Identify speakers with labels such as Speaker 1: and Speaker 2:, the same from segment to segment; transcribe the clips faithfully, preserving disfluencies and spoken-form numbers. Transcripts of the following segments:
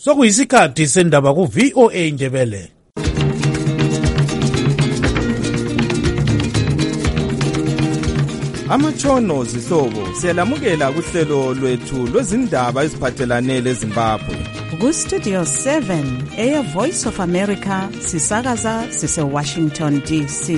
Speaker 1: Sokuyisikhathi sendaba ku V O A Ndebele.
Speaker 2: Amatshono zihlobo siyalamukela kuhlelo lwethu lwezindaba eziphathelane leZimbabwe.
Speaker 3: Ku Studio seven, Air Voice of America, sisakaza sise Washington D C.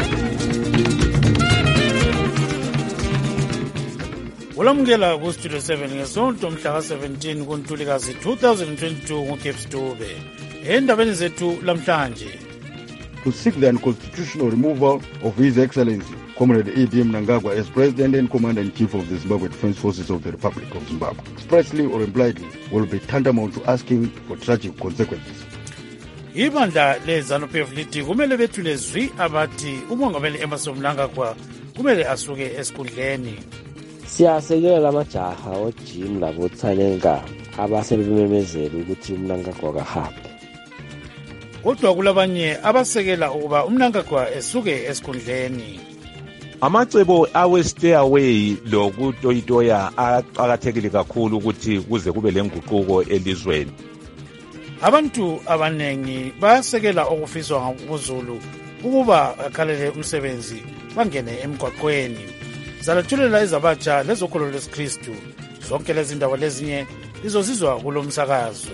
Speaker 1: Ulamukela ku Studio seven ngesonto mhla ka seventeen kuNtulikazi two thousand twenty-two nguGibbs Dube. Endabeni zethu lamhlanje.
Speaker 4: To seek the unconstitutional removal of His Excellency Comrade E D Mnangagwa as President and Commander-in-Chief of the Zimbabwe Defense Forces of the Republic of Zimbabwe, expressly or impliedly, will be tantamount to asking for tragic consequences.
Speaker 1: Ibandla leZANU P F lithi kumele bethule zwi abathi umongameli Emmerson Mnangagwa kumele asuke esikhundleni.
Speaker 5: Siyasekela lamajaha oJim laboTsanenga abasebememezela ukuthi uMnangagwa kahambe.
Speaker 1: Kodwa kulabanye abasekela ukuba uMnangagwa esuke esikhundleni.
Speaker 6: Amacebo awe stay away lokutoyitoya aqakathekile kakhulu ukuthi kuze kube lenguquko elizweni.
Speaker 1: Abantu abanengi basekela okufiswa ngabuzulu ukuba akhalele umsebenzi bangene emgwaqweni. Zalathulela izabatsha lezokholo lesiKristu. Zonke lezi ndaba lezinye lizozizwa kulo msakazo.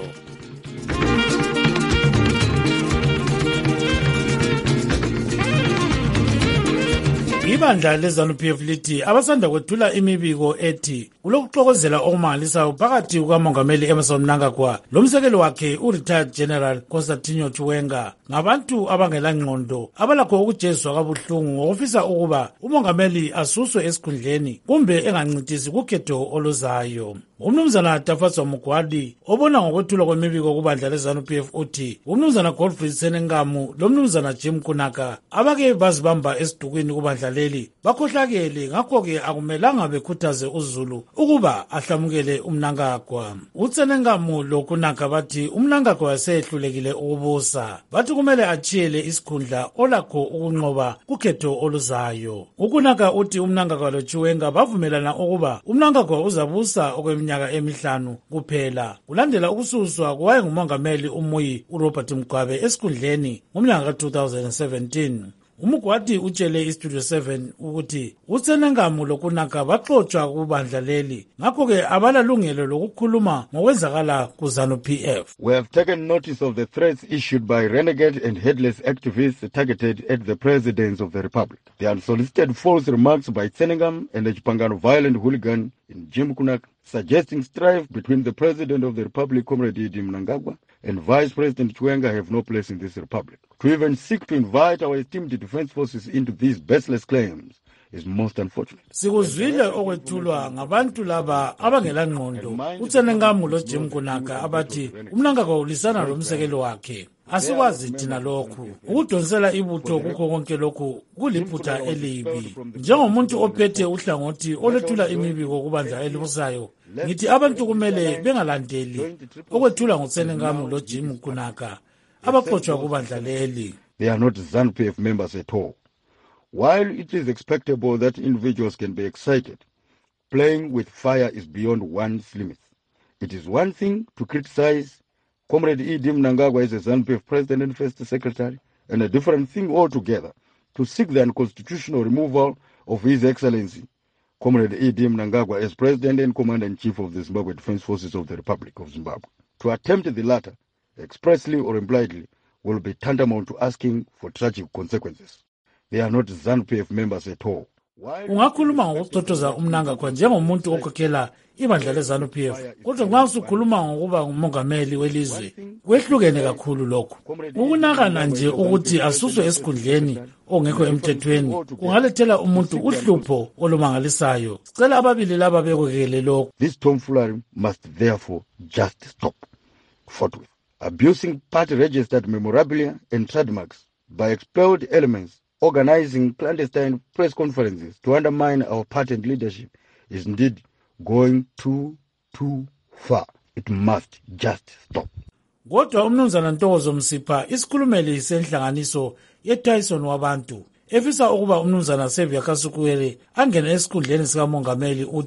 Speaker 1: Ibandla leZANU P F lithi abasanda kwethula imibiko ethi ulokuxokozela okumangalisayo phakathi kukamongameli Emmerson Mnangagwa lomsekeli wakhe u-retired General Constantino Chiwenga ngabantu abangelangqondo abalakho ukujeziswa kabuhlungu ngokufisa ukuba umongameli asuswe esikhundleni kumbe engancitisi kukhetho oluzayo. Umnumzana Tafatso Mugwadi obona ngokwethulwa kwemibiko kubandla leZANU P F uthi umnumzana Godfrey Senengamu lomnumzana Jim Kunaka abake bazibamba esidukwini kubandla leli bakhohlakele ngakho-ke akumelanga bekhuthaze uZulu ukuba ahlamukele uMnangagwa. uSenengamu loKunaka bathi uMnangagwa wasehlulekile ukubusa, bathi kumele achiyele isikhundla olakho ukunqoba kukhetho oluzayo. uKunaka uthi uMnangagwa loChiwenga bavumelana ukuba uMnangagwa uzabusa okweminyaka emihlanu kuphela kulandela ukususwa kwaye ngumongameli uMuyi uRobert Mugabe esikhundleni ngomnyaka ka two thousand seventeen. Umugwadi utshele iStudio seven ukuthi uSenengamu loKunaka baxotsha kubandla leli ngakho-ke abalalungelo lokukhuluma ngokwenzakala kuZANU P F.
Speaker 4: We have taken notice of the threats issued by renegade and headless activists targeted at the presidents of the Republic. The unsolicited false remarks by Senengam and the Chipangano violent hooligan in Jim Kunaka suggesting strife between the President of the Republic, Comrade E D Mnangagwa, and Vice President Chiwenga have no place in this republic. To even seek to invite our esteemed defense forces into these baseless claims is most unfortunate.
Speaker 1: Sikuzwile okwethulwa ngabantu laba abangelangqondo uSenengamu loJim Kunaka abathi uMnangagwa ulisana lomsekelo wakhe. Asikwazi thina lokhu ukudonsela ibutho kukho konke lokhu kuliphutha elibi. Njengomuntu ophethe uhlangothi olethula imibiko kubandla elibusayo, ngithi abantu kumele bengalandeli okwethula nguSenengamu loJim Kunaka abaxotsha kubandla leli.
Speaker 4: They are not ZANU P F members at all. While it is expectable that individuals can be excited, playing with fire is beyond one's limits. It is one thing to criticize Comrade E D Mnangagwa as a ZANU P F President and First Secretary, and a different thing altogether to seek the unconstitutional removal of His Excellency Comrade E D Mnangagwa as President and Commander-in-Chief of the Zimbabwe Defense Forces of the Republic of Zimbabwe. To attempt the latter, expressly or impliedly, will be tantamount to asking for tragic consequences. They are not ZANU P F members at all.
Speaker 1: Ungakhuluma ngokutotoza uMnangagwa njengomuntu okhokhela ibandla leZANU P F, kodwa nxa usukhuluma ngokuba ngumongameli welizwe kwehlukene kakhulu lokho. Ukunakana nje ukuthi asuswe esikhundleni ongekho emthethweni kungalethela umuntu uhlupho olumangalisayo. Sicela ababili laba bekwekele lokho.
Speaker 4: This tomfoolery must therefore just stop forthwith. Abusing party registered memorabilia and trademarks by expelled elements, organizing clandestine press conferences to undermine our party and leadership is indeed going too, too far. It must just stop.
Speaker 1: Kodwa umnumzana Ntokozo Msipha isikhulumeli senhlanganiso yeTyson wabantu efisa ukuba umnumzana Xavier Kasukuwele angene esikhundleni sikamongameli uthi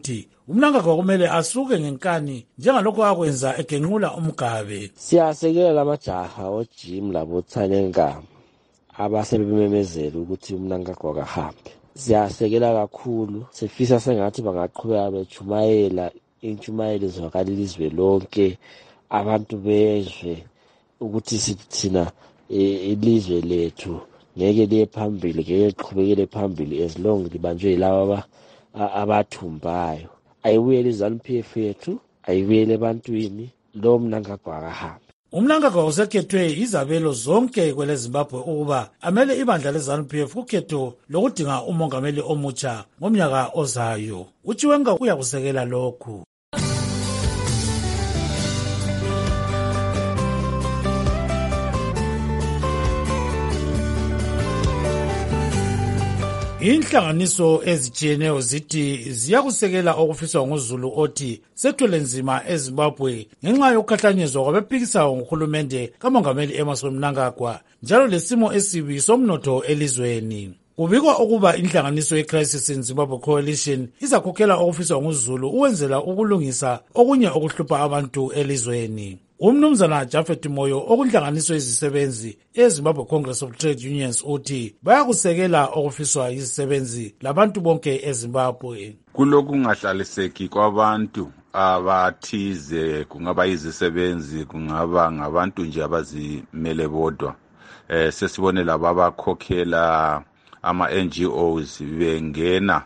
Speaker 1: uMnangagwa kumele asuke ngenkani njengalokho akwenza egenqula umgabe.
Speaker 5: Siyasekela lamajaha ojim labo Tsanenga abasebememezela ukuthi uMnangagwa kahambe. Siyasekela kakhulu, sifisa sengathi bangaqhubeka bechumayela inchumayelo zwakalile izwe lonke, abantu bezwe ukuthi sithina ilizwe lethu ngeke liye phambili, ngeke liqhubekele phambili as long libanjwe yilabo abathumbayo. Ayibuyele iZANU-P F yethu, ayibuyele ebantwini, lo Mnangagwa akahambe.
Speaker 1: uMnangagwa usekhethwe izabelo zonke kwele Zimbabwe ukuba amele ibandla leZANU-P F kukhetho lokudinga umongameli omutsha ngomnyaka ozayo. uChiwenga uyakusekela lokhu. Inhlanganiso ezitshiyeneyo zithi ziyakusekela okufiswa nguZulu othi sethwele nzima eZimbabwe ngenxa yokukhahlanyezwa kwabephikisayo nguhulumende kamongameli Emmerson Mnangagwa njalo lesimo esibi somnotho elizweni. Kubikwa ukuba inhlanganiso yeCrisis in Zimbabwe Coalition izakhokhela okufiswa nguZulu ukwenzela ukulungisa okunye okuhlupha abantu elizweni. Umnumzana Japhet Moyo okunhlanganiso yezisebenzi eZimbabwe Congress of Trade Unions uthi bayakusekela okufiswa yizisebenzi labantu bonke eZimbabwe.
Speaker 6: Kulokungahlaliseki kwabantu abathize, kungaba izisebenzi, kungaba ngabantu nje abazimele bodwa. Eh sesibone laba abakhokhela ama N G Os bengena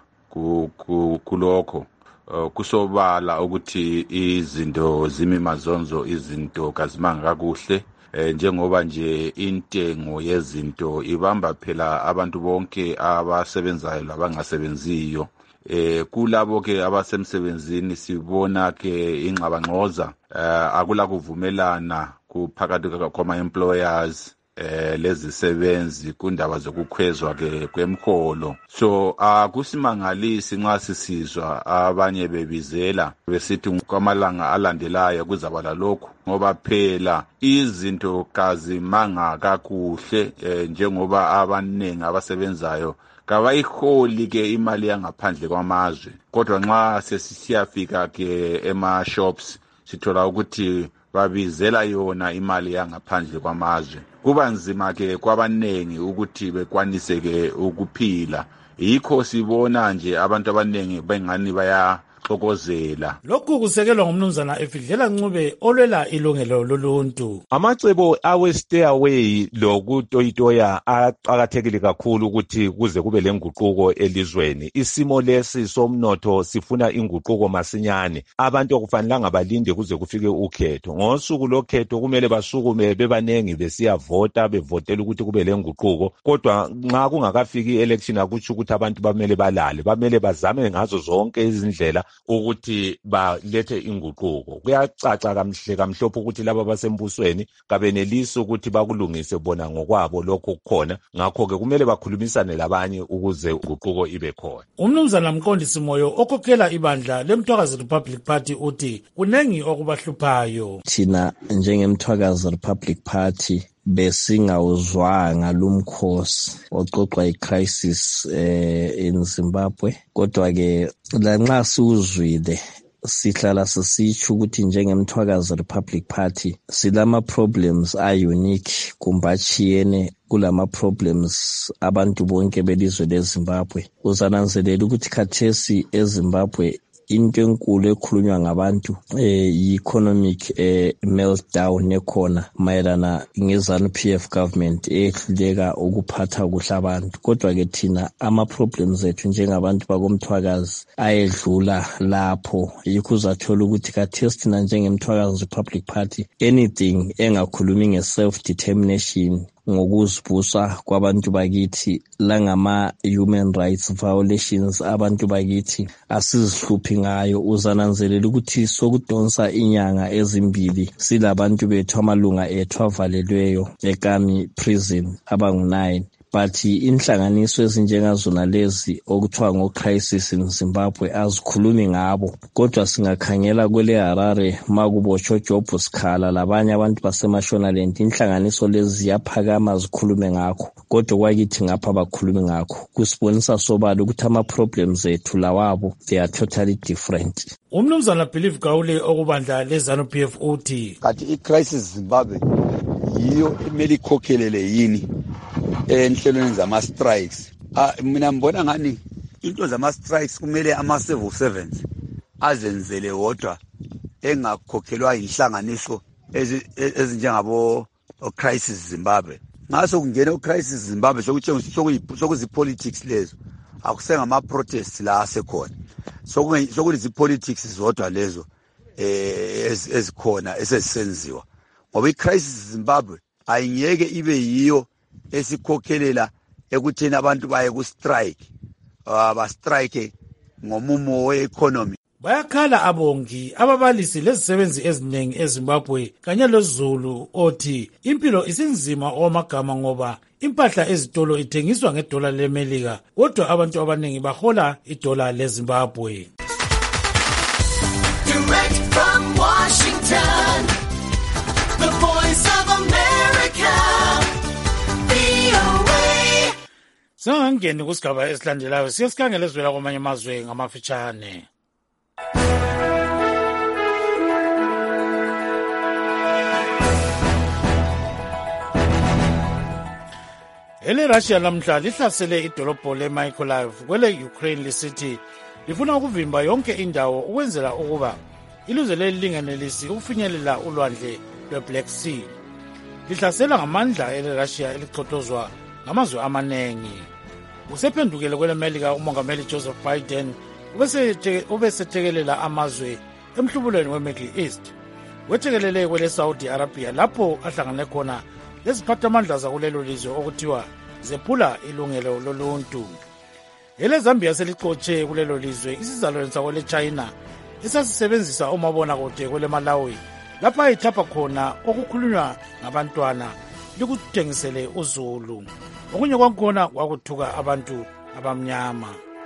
Speaker 6: kulokho. Uh, kusobala ukuthi izinto zimi mazonzo, izinto kazimanga kakuhle, eh, njengoba nje intengo yezinto ibamba phela abantu bonke abasebenzayo labangasebenziyo. Eh, kulabo ke abasemsebenzini sibona ke ingxabangxoza, eh, akula kuvumelana kuphakathi kwama employers eh lezisebenzi kundaba zokukhwezwa ke kwemkholo. So akusimangalisi nxa sisizwa abanye bebizela besithi kwamalanga alandelayo kuzabala lokho, ngoba phela izinto kazimanga kakuhle, eh, njengoba abaningi abasebenzayo kabayiholi ke imali yangaphandle kwamazwe, kodwa nxa sesiyafika ke ema shops sithola ukuthi babizela yona imali yangaphandle kwamazwe. Kuba nzima ke kwabanengi ukuthi bekwanise ke ukuphila. Yikho sibona nje abantu abanengi bengani bayaxokozela.
Speaker 1: Lokhu kusekelwa ngumnumzana Efidlela Ncube olwela ilungelo loluntu.
Speaker 6: Amacebo awe stairway lokutoyitoya aqakathekile kakhulu ukuthi kuze kube lenguquko elizweni. Isimo lesi somnotho sifuna inguquko masinyane. Abantu okufanelanga balinde kuze kufike ukhetho. Ngosuku lokhetho kumele basukume bebanengi besiyavota, bevotela ukuthi kube lenguquko. Kodwa nxa kungakafiki election akutsho ukuthi abantu bamele balale, bamele bazame ngazo zonke izindlela ukuthi balethe inguquko. Kuyacaca kamhle kamhlophe ukuthi laba basembusweni kabenelisi ukuthi bakulungise bona ngokwabo lokho kukhona, ngakho ke kumele bakhulumisane labanye ukuze inguquko ibe khona.
Speaker 1: Umnumzana Mqondisi Moyo okhokhela ibandla leMthwakazi Republic Party uthi kunengi okubahluphayo.
Speaker 7: Thina njengeMthwakazi Republic Party besingawuzwanga lumkhosi oxoxwa iCrisis eh in Zimbabwe, kodwa ke lanxa siwuzwile sihlala sisitsho ukuthi njengeMthwakazi Republic Party silama problems are unique kumbachiyene kulama problems abantu bonke belizwe leZimbabwe. Uzananzelela ukuthi khathesi eZimbabwe into enkulu ekhulunywa ngabantu eh economic eh meltdown ekhona mayelana ngeZANU-P F government ehluleka ukuphatha kuhle abantu. Kodwa ke thina ama problems ethu njengabantu bakoMthwakazi ayedlula lapho. Yikho uzathola ukuthi khathesi thina njengeMthwakazi Republic Party anything engakhulumi nge-self determination, ngokuzibusa kwabantu bakithi, langama human rights violations abantu bakithi asizihluphi ngayo, uzananzelela ukuthi sokudonsa inyanga ezimbili silabantu bethu amalunga ethu avalelweyo eKami prison abangu nine but inhlanganiso ezinjengazona lezi okuthiwa ngo-crisis in Zimbabwe azikhulumi ngabo. Kodwa singakhangela kwele Harare makubotsho Job Sikhala labanye abantu baseMashonaland, inhlanganiso lezi ziyaphakama zikhulume ngakho. Kodwa kwakithi ngapha bakhulumi ngakho. Kusibonisa sobala ukuthi ama-problems ethu lawabo they are totally different.
Speaker 1: Umnumzana Believe Gawule okubandla leZANU-P F uthi
Speaker 8: kanti i-crisis Zimbabwe yiyo imele ikhokhelele yini enhlelweni zama-strikes. Mina mbona ngani into zama-strikes kumele ama-civil servants azenzele wodwa engakhokhelwa inhlanganiso ezinjengabo crisis Zimbabwe. Ngaso kungena ucrisis Zimbabwe sokutshengisa sokuzipolitics lezo akusengama-protests la asekhona, sokulizipolitics zodwa lezo ezikhona esezisenziwa, ngoba i-crisis Zimbabwe ayingeke ibe yiyo esikhokhelela ekutheni abantu baye ku-strike, ba-strike ngomumo we-economy.
Speaker 1: Bayakhala abongi, ababalisi lezisebenzi eziningi eZimbabwe kanye lozulu othi impilo isinzima omagama ngoba impahla ezitolo ithengiswa ngedola leMelika kodwa abantu abaningi bahola idola leZimbabwe.
Speaker 9: Direct from Washington, the voice of America, V O A.
Speaker 1: Singangeni kusigaba esilandelayo siyasikhangela ezivela kwamanye amazwe ngamafitshane. Ele Russia lamhla lihlasele idolobho leMykolaiv kwele Ukraine lisithi lifuna ukuvimba yonke indawo ukwenzela ukuba ilizwe leli lingenelisi ukufinyelela ulwandle lweBlack Sea. Lihlasela ngamandla ele Russia elichotozwa ngamazwe amanengi. Usephendukele kwele Melika umongameli Joseph Biden ubesethekelela amazwe emhlubulweni we-Middle East. Wethekelele kwele Saudi Arabia lapho ahlangane khona leziphathamandla zakulelo lizwe okuthiwa zephula ilungelo loluntu. Ele Zambia selixotshe kulelo lizwe isizalwane sakwele China esasisebenzisa umabonakude kwele Malawi lapha ithapha khona okukhulunywa ngabantwana likuthengisele uZulu. Okunye kwakhona kwakuthuka abantu abamnyama.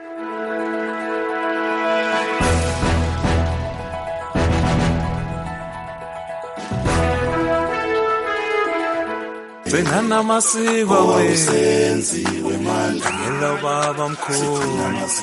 Speaker 10: Benana masiko wenziwe manje ngelo baba mkhulu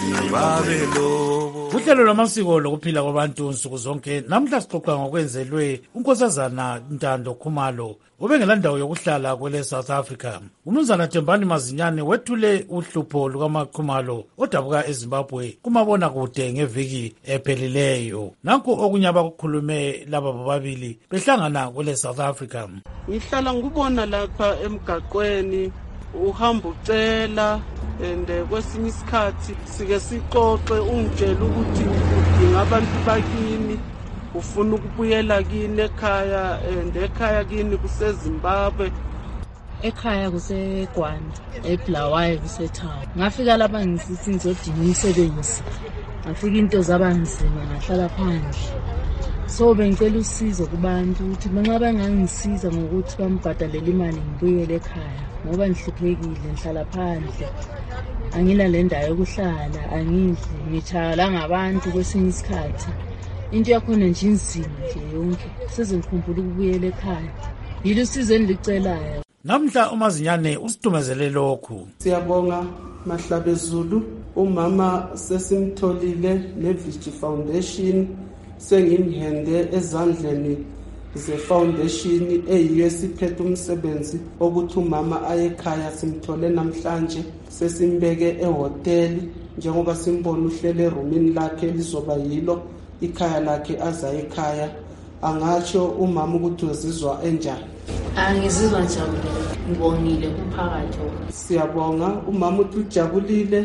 Speaker 10: babe lobo.
Speaker 1: Uhlelo lwamasiko lokuphila kwabantu nsuku zonke namhla sixoxa ngokwenzelwe unkosazana Ntando Khumalo obengelandawo yokuhlala kwele South Africa. Umnumzana Thembani Mazinyane wethule uhlupho lukaMakhumalo odabuka eZimbabwe kumabona kude ngeviki ephelileyo. Nanku okunye abakukhulume laba bobabili behlangana kwele South Africa.
Speaker 11: Ngihlala ngubona lapha emgaqweni uhamba ucela ende kwesinye isikhathi sike sixoxe ungitshela ukuthi udinga abantu bakini ufuna ukubuyela kini ekhaya ende ekhaya kini kuseZimbabwe.
Speaker 12: Ekhaya kuseGwanda eBulawayo kusetown. Ngafika lapha ngisithi ngizodinga umsebenzi, ngafika into zabanzima ngahlala phandle. So bengicela usizo kubantu ukuthi nxa bangangisiza ngokuthi bambhadalele imali ngibuyele ekhaya ngoba ngihluphekile, ngihlala phandle, angila lendawo yokuhlala, angidli, ngithala ngabantu kwesinye isikhathi. Into yakhona nje inzima nje yonke, sezengikhumbula ukubuyela ekhaya. Yilo usizo engilicelayo.
Speaker 1: Namhla uMazinyane usitumezele lokhu.
Speaker 11: Siyabonga Mahlabezulu, umama sesimtholile neVigi Foundation sengimhende ezandleni ze-foundation eyiyo esiphethe umsebenzi okuthi umama ayekhaya simthole namhlanje sesimbeke ehoteli njengoba simbona uhlele erumini lakhe lizoba yilo ikhaya lakhe aza ekhaya. Angatsho umama ukuthi uzizwa enjani?
Speaker 12: Angizizwa njabulile, ngibongile kumphakathi.
Speaker 11: Siyabonga umama uthi ujabulile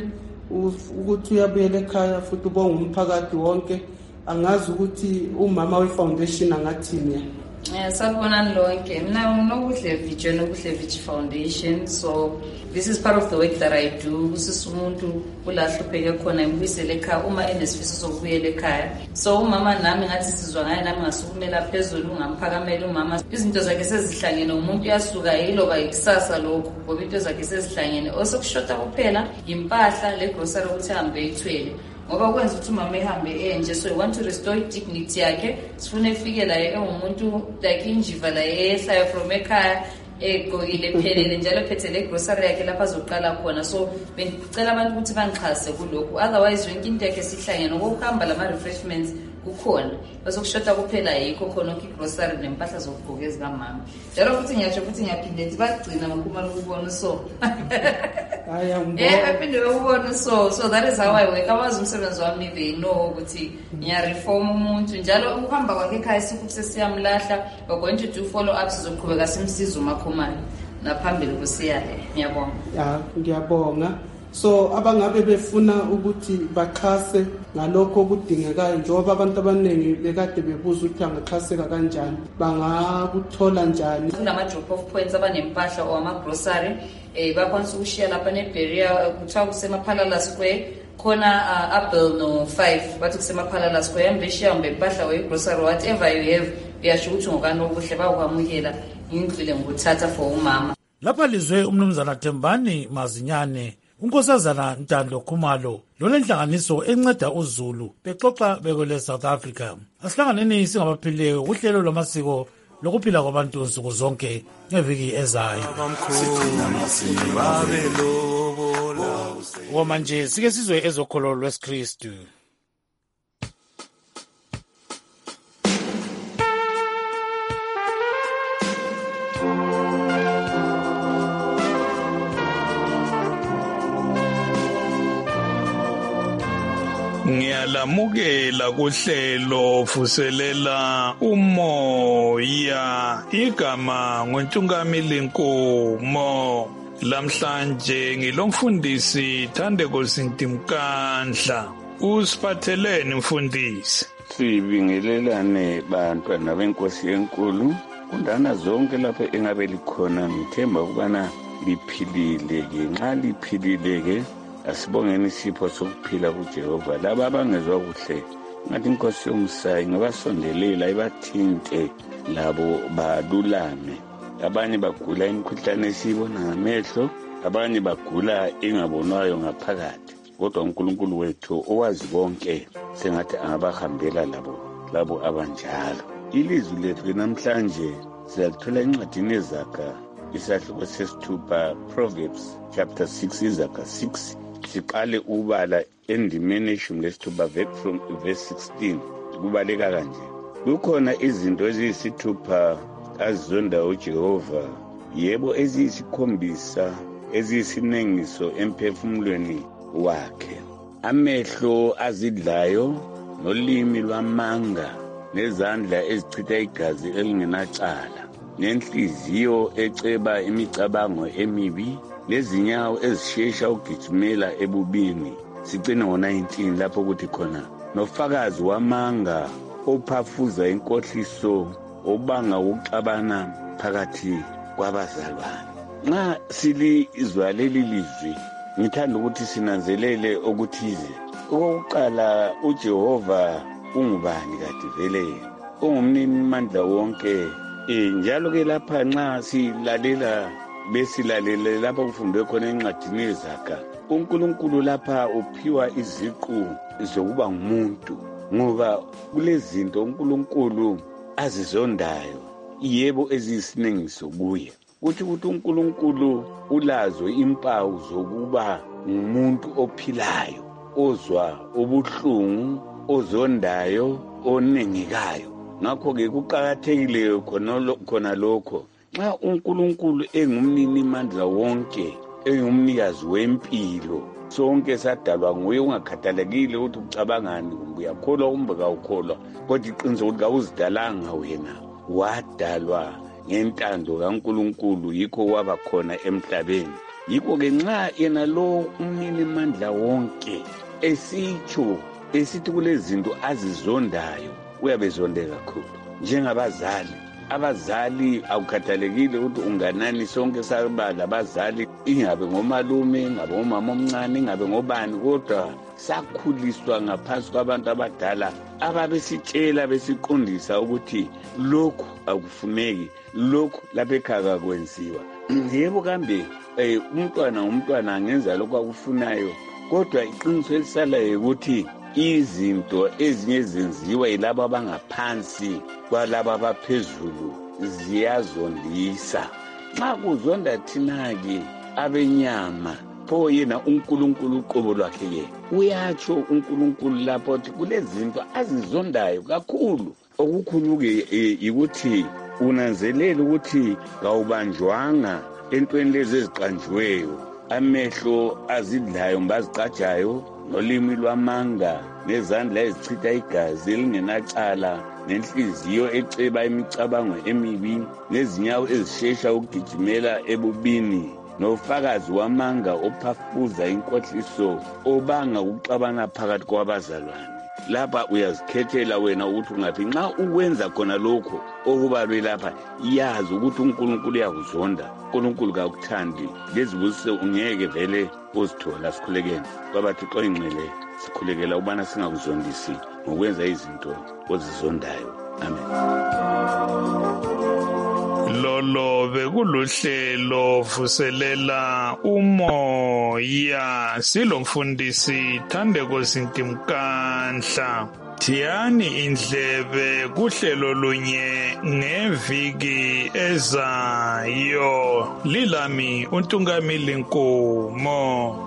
Speaker 11: ukuthi uyabuyela ekhaya futhi ubonga umphakathi wonke. Angazi ukuthi umama we-foundation angathini.
Speaker 13: Yeah, sanibonani lonke. Mina nginokuhle Viji nokuhle Viji Foundation. So this is part of the work that I do. Usisi umuntu ulahlupheke khona imbuyisele ekhaya uma enesifiso sokubuyela ekhaya. So umama nami ngathi sizwa ngaye nami ngasukumela phezulu ngamphakamela umama. Izinto zakhe sezihlangene umuntu uyasuka yiloba ikusasa lokho ngoba into zakhe sezihlangene. Osokushota kuphela impahla le grocery ukuthi hambe ithwele. Ngoba kwenza ukuthi umama ehambe enje, so we want to restore dignity yakhe. Sifune ifike la engumuntu like injiva la ehlaya from ekhaya egqokile phelele njalo phethe le grocery yakhe lapha azoqala khona. So bengicela abantu ukuthi bangixhase kulokho, otherwise yonke into yakhe sihlangene ngokuhamba lama refreshments kukhona bazokushota kuphela yikho khona ukhi grocery nempahla zokugqoka ezikamama. Njalo futhi ngiyasho ukuthi ngiyaphinde ngithi bagcina makhumalo ukubona so
Speaker 11: Aya ngibona.
Speaker 13: Eh baphinde ukubona so so that is how I work. Abazi umsebenzi wami they know ukuthi ngiya reform umuntu njalo ukuhamba kwakhe ekhaya sifuthi sesiyamlahla. We're going to do follow ups zoqhubeka simsiza umakhumalo naphambili kusiyale. Ngiyabonga.
Speaker 11: Ya ngiyabonga. So abangabe befuna ukuthi baxhase ngalokho okudingekayo njengoba abantu abaningi bekade bebuza ukuthi angaxhaseka kanjani bangakuthola njani.
Speaker 13: Kunama drop off points abanempahla or ama grocery eh bakwanisa ukushiya lapha ne barrier kuthiwa kusemaphalala square khona Abel no five bathi kusemaphalala square ambeshiya umbe impahla we grocery whatever you have uyasho ukuthi ngokani okuhle bakwamukela ngindlule ngokuthatha for umama.
Speaker 1: Lapha lizwe umnumzana Thembani Mazinyane unkosazana Ntando Khumalo lona inhlanganiso enceda uZulu bexoxa bekole South Africa. Asihlanganeni singabaphileyo uhlelo lwamasiko lokuphila kwabantu nsuku zonke ngeviki ezayo. Wamanje sike sizwe ezokholo lweSkristu.
Speaker 14: Ngiyalamukela kuhlelo vuselela umoya igama ngoNtungamili Nkomo. Lamhlanje ngilomfundisi Thandeko Sintimkandla. Usiphatheleni mfundisi?
Speaker 15: Sibingelelane bantwana benkosi enkulu kundana zonke lapha engabe likhona ngithemba ukubana liphilile ke nxa liphilile ke asibongeni isipho sokuphila kuJehova. Laba abangezwa kuhle ngathi inkosi yomsayi ngabasondelela ibathinte labo balulame. Abanye bagula imikhuhlane esiyibona ngamehlo, abanye bagula ingabonwayo ngaphakathi. Kodwa uNkulunkulu wethu owazi konke sengathi angabahambela labo labo abanjalo. Ilizwi lethu namhlanje siyalithola encwadini eZakha isahluko sesithupha Proverbs chapter six iZakha six. Siqale ubala endimeni eshumi lesithupha from verse sixteen. Kubaleka kanje. Kukhona izinto eziyisithupha azizonda uJehova, yebo eziyisikhombisa eziyisinengiso emphefumulweni wakhe. Amehlo azidlayo nolimi lwamanga nezandla ezichitha igazi elingenacala nenhliziyo eceba imicabango emibi lezinyawo ezishesha ukugijimela ebubini. Sicine ngo nineteen lapho kuthi khona nofakazi wamanga ophafuza inkohliso obanga ukuxabana phakathi kwabazalwane. Nxa silizwa leli lizwi ngithanda ukuthi sinanzelele okuthize. Okokuqala uJehova ungubani kade vele? Ungumnini mandla wonke. Eh njalo ke lapha nxa silalela besilalele lapha kufundwe khona encwadini yeZakha, uNkulunkulu lapha uphiwa iziqu zokuba ngumuntu ngoba kulezinto uNkulunkulu azizondayo yebo ezisinengiso kuye. Kuthi ukuthi uNkulunkulu ulazo impawu zokuba ngumuntu ophilayo, ozwa ubuhlungu, ozondayo, onengekayo. Ngakho ke kuqakathekile khona khona lokho nxa uNkulunkulu engumnini mandla wonke, engumnikazi wempilo, sonke sadalwa nguye, ungakhathalekile ukuthi ucabangani, uyakholwa kumbe kawukholwa, kodwa iqiniso ukuthi kawuzidalanga wena, wadalwa ngentando kaNkulunkulu, yikho waba khona emhlabeni. Yikho ke nxa yena lo umnini mandla wonke esitsho esithi kulezinto azizondayo uyabezonde kakhulu. Njengabazali abazali akukhathalekile ukuthi unganani sonke saba labazali ingabe ngomalume ingabe ngomama omncane ingabe ngobani kodwa sakhuliswa ngaphansi kwabantu abadala ababesitshela besiqondisa ukuthi lokhu akufuneki lokhu lapha ekhaya kwenziwa yebo kambe eh umntwana umntwana angenza lokho akufunayo kodwa iqiniso elisalayo ukuthi izinto ezinye zenziwa yilabo abangaphansi kwalabo abaphezulu ziyazondisa nxa kuzonda thina-ke abenyama pho yena uNkulunkulu uqobo lwakhe-ke uyatsho uNkulunkulu lapho ukuthi kulezinto azizondayo kakhulu okukhulu-ke yikuthi unanzelela ukuthi kawubanjwanga entweni lezi eziqanjiweyo amehlo azidlayo mbaziqajayo nolimi lwamanga nezandla ezichitha igazi elingenacala nenhliziyo eceba imicabango emibi nezinyawo ezishesha ukugijimela ebubini nofakazi wamanga ophafuza inkohliso obanga ukuxabana phakathi kwabazalwane lapha uyazikhethela wena ukuthi ungaphi nxa ukwenza khona lokho okubalwe lapha yazi ukuthi uNkulunkulu uyakuzonda uNkulunkulu kakuthandi lezibusiso ungeke vele uzithola sikhulekeni kwabathixo ingcwele sikhulekela ubana singakuzondisi ngokwenza izinto ozizondayo amen.
Speaker 14: Lolo bekuluhlelo vuselela umoya silomfundisi Thandeko Sintimkanhla. Thiyani indlebe kuhlelo lunye ngeviki ezayo. Lilami uNtungamili Nkomo.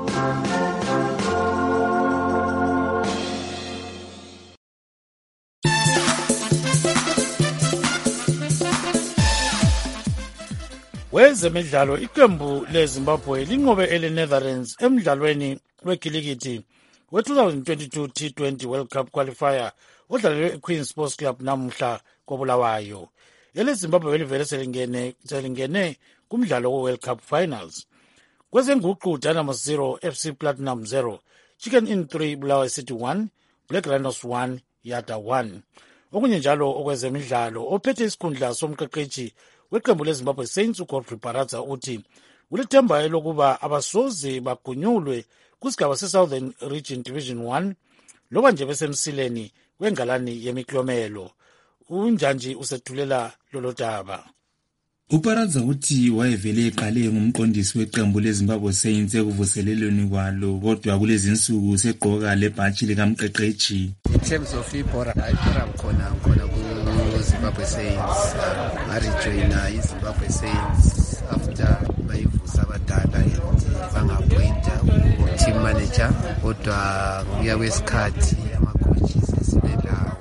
Speaker 1: Wezemidlalo iqembu leZimbabwe linqobe ele-Netherlands emidlalweni wekhilikithi we-twenty twenty-two T twenty World Cup qualifier odlalelwe eQueen Sports Club namuhla koBulawayo. EleZimbabwe belivele selingene selingene kumdlalo we-World Cup finals. Kwezenguqu Dynamo zero F C Platinum zero Chicken Inn three Bulawayo City one Black Rhinos one Yada one. Okunye njalo okwezemidlalo ophethe isikhundla somqeqeshi weqembu leZimbabwe Saints uGodfrey Baraza uthi ulethemba elokuba abasozi bagunyulwe kusigaba se-Southern Region Division one loba nje besemsileni wengalani yemiklomelo. Unjanji usethulela lolo daba.
Speaker 16: Ubaraza uthi wayevele eqale ngumqondisi weqembu leZimbabwe Saints ekuvuselelweni kwalo kodwa kulezi insuku segqoka lebhatshi likamqeqeshi.
Speaker 17: In terms of ibhora ibhora khona khona kuZimbabwe Saints ngarejoina iZimbabwe Saints after bayivusa abadala bangappointa team manager kodwa kuya kwesikhathi ama-coaches esibelawo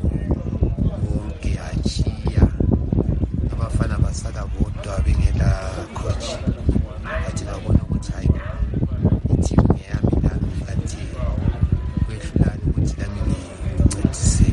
Speaker 17: bonke achiya abafana basala bodwa bengela coach bathi babona ukuthi hayi i-team ngeyami lami kanti kwehlulani ukuthi lami ngincedise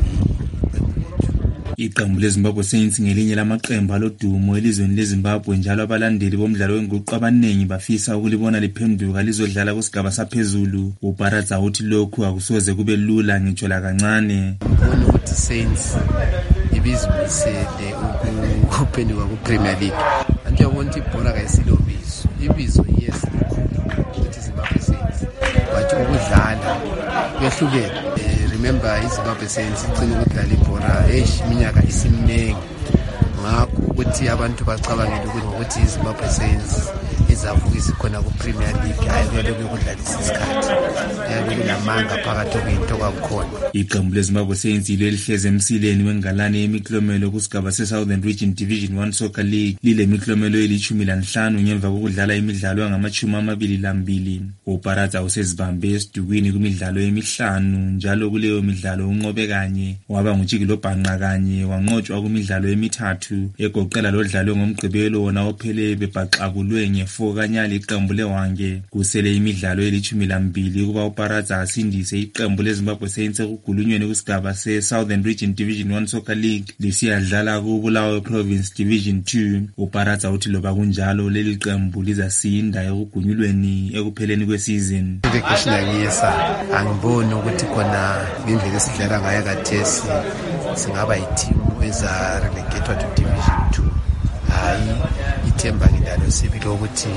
Speaker 16: iqembu leZimbabwe Saints ngelinye lamaqembu alodumo elizweni leZimbabwe njalo abalandeli bomdlalo wenguqu abaningi bafisa ukulibona liphenduka lizodlala kusigaba saphezulu. Ubaraza uthi lokhu akusoze kube lula ngitsho la kancane.
Speaker 17: Ubona ukuthi Saints ibizimisele ukuphenduka ku-Premier League. Anti yabona ukuthi ibhola kayisilobizo ibizo yes ukuthi Zimbabwe Saints but ukudlala kuyahlukene. Remember iZimbabwe Saints icina ukudlala ibhora iminyaka isiminengi ngakho ukuthi abantu bacabangele ukuthi iZimbabwe Saints izavuka isikhona ku-Premier League hayi kwaloku ukudlalisa isikhathi yabe kunamanga phakathi kwento kwakukhona.
Speaker 16: Iqembu leZimbabwe Saints ilo elihleze emsileni wengalane yemiklomelo kusigaba se-Southern Region Division one Soccer League lile miklomelo elithumi lanhlanu ngemva kokudlala imidlalo yangamachumi amabili lambili. Ubaraza usezibambe esidukwini kumidlalo emihlanu njalo kuleyo midlalo unqobe kanye waba ngujikilo bhanqa kanye wanqotshwa kumidlalo emithathu egoqela lodlalo ngomgqibelo wona ophele bebhaxakulwe nge-four kanyali iqembu lewange. Kusele imidlalo elithumi lambili kuba ubaraza asindise iqembu leZimbabwe Saints ekugulunyweni kusigaba se-Southern Region Division one Soccer League lisiyadlala kuBulawayo Province Division two. Ubaraza uthi loba kunjalo leli qembu lizasinda ekugunyulweni ekupheleni kwesizini.
Speaker 17: Ngiyesa angiboni ukuthi khona ngendlela esidlala ngayo kathesi singaba yiteam eza relegated to Division two. ithemba ngilalo sibili ukuthi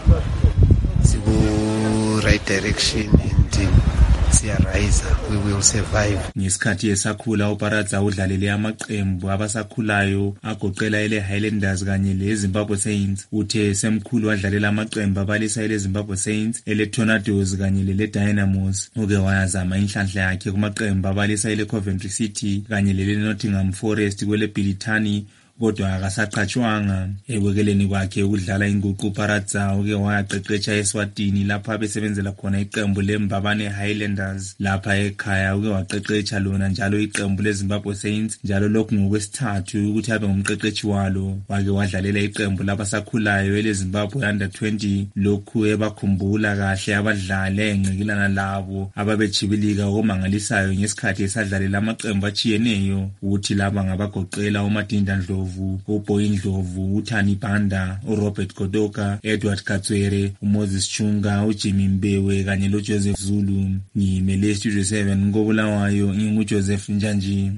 Speaker 17: siku-right direction and siyarayisa, we will survive.
Speaker 16: Ngesikhathi esakhula uParadza udlalele amaqembu abasakhulayo agoqela ele Highlanders kanye le Zimbabwe Saints. Uthe semkhulu wadlalela amaqembu abalisa ele Zimbabwe Saints, ele Tornadoes kanye le Dynamos. Uke wayazama inhlanhla yakhe kumaqembu abalisa ele Coventry City kanye le Nottingham Forest kwele Bilitani, kodwa akasaqhatshwanga. Ekwekeleni kwakhe ukudlala inguqu uParadza uke wayaqeqetsha eSwatini lapha besebenzela khona iqembu leMbabane Highlanders. Lapha ekhaya uke waqeqetsha lona njalo iqembu leZimbabwe Saints, njalo lokhu ngokwesithathu ukuthi abe ngumqeqeshi walo. Wake wadlalela iqembu labasakhulayo eleZimbabwe under twenty, lokhu ebakhumbula kahle abadlali engqikilana labo ababejibilika okumangalisayo ngesikhathi esadlalela amaqembu achiyeneyo. Uthi laba ngabagoqela uMadinda Ndlovu, uBoy Ndlovu, uThani Banda, uRobert Godoka, Edward Katswere, uMoses Chunga, uJimmy Mbewe kanye loJoseph Zulu. Ngimele Studio seven ngobulawayo, nginguJoseph Njanji.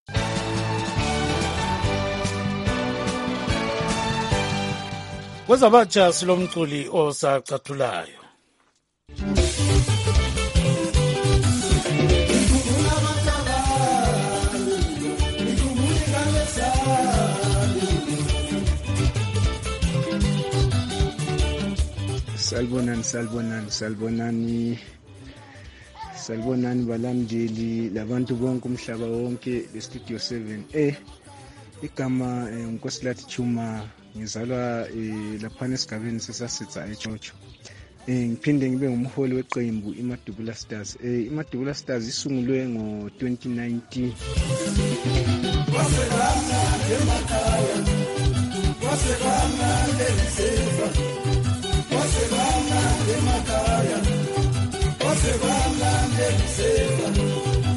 Speaker 1: Kwezabatsha silomculi osacathulayo.
Speaker 18: Salbonani, salbonani, salbonani, salbonani balandeli labantu bonke umhlaba wonke le Studio seven A. Igama uNkosilathi Chuma, ngizalwa lapha esigabeni sesasitsa eChocho. Eh ngiphinde ngibe ngumholi weqembu iMadubula Stars. Eh iMadubula Stars isungulwe ngo twenty nineteen. Wasekana emakaya. Wasekana eliseva. Wasekana emakaya. Wasekana eliseva.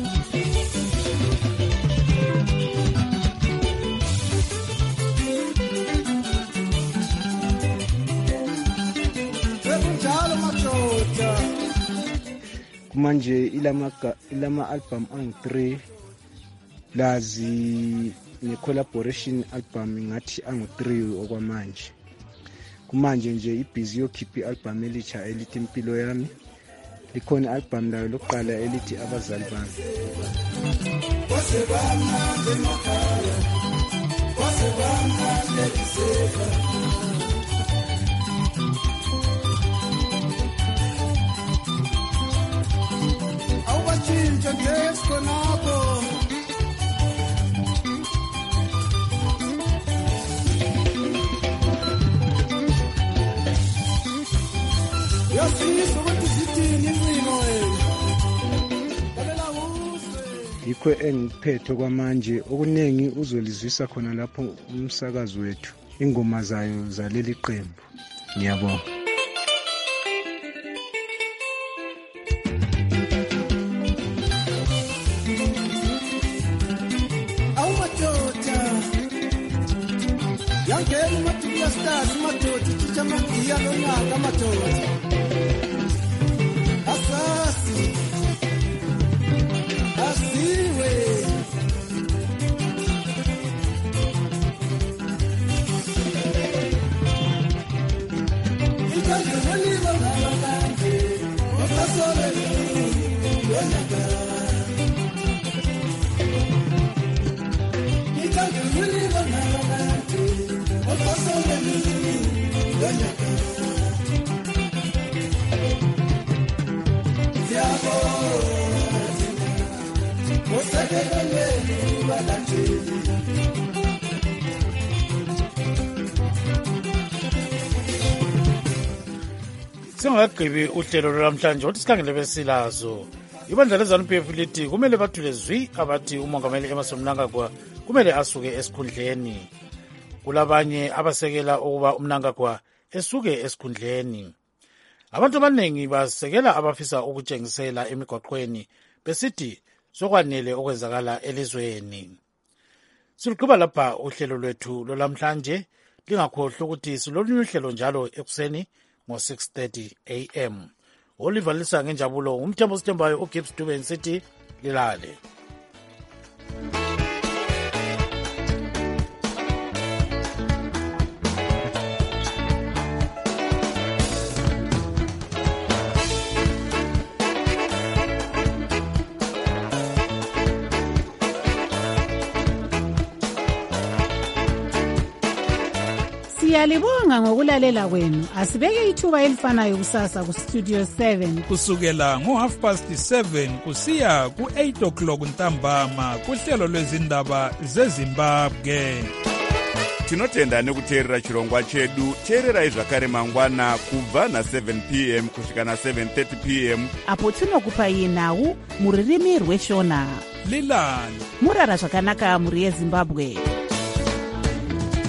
Speaker 18: Manje ilama ilama album ang three lazi ne collaboration album ngathi ang three okwamanje. Kumanje nje ibhizi yokhipha album elitsha elithi impilo yami. Likhona album layo lokuqala elithi abazali bami. Wasebana emakaya. Wasebana eliseva. Yikho engiphethe kwamanje okunengi uzolizwisa khona lapho umsakazo wethu ingoma zayo zaleli qembu. Ngiyabonga. Yangena uMadubula Stars uMadoti chichamagiya lonyaka amadoti. Asasi. Asiwe. Ikanje waliwa ngamanje. Wakasole lonyaka. Ikanje waliwa ngamanje.
Speaker 1: Singagqibi uhlelo lwamhlanje uthi sikhangele besilazo. Ibandla leZANU-P F lithi kumele bathule zwi abathi uMongameli Emmerson Mnangagwa kumele asuke esikhundleni. Kulabanye abasekela ukuba uMnangagwa esuke esikhundleni. Abantu abaningi basekela abafisa ukutshengisela emigwaqweni besithi sokwanele okwenzakala elizweni. Siluqhuba lapha uhlelo lwethu lolamhlanje, lingakhohlwa ukuthi silolunye uhlelo njalo ekuseni ngo six thirty a m. Oliver Lisa ngenjabulo umthembu sithembayo uGibbs Dube sithi lilale.
Speaker 19: Siyalibonga ngokulalela kwenu. Asibeke ithuba elifanayo kusasa ku Studio seven
Speaker 20: kusukela ngo half past seven kusiya ku eight o'clock ntambama kuhlelo lwezindaba zeZimbabwe.
Speaker 21: Tinotenda nekuteerera chirongwa chedu. Teererai zvakare mangwana kubva na seven p m kusvika na seven thirty p m
Speaker 3: apo tinokupai nhau muririmi rweshona.
Speaker 20: Lilani
Speaker 3: murara zvakanaka muri yeZimbabwe.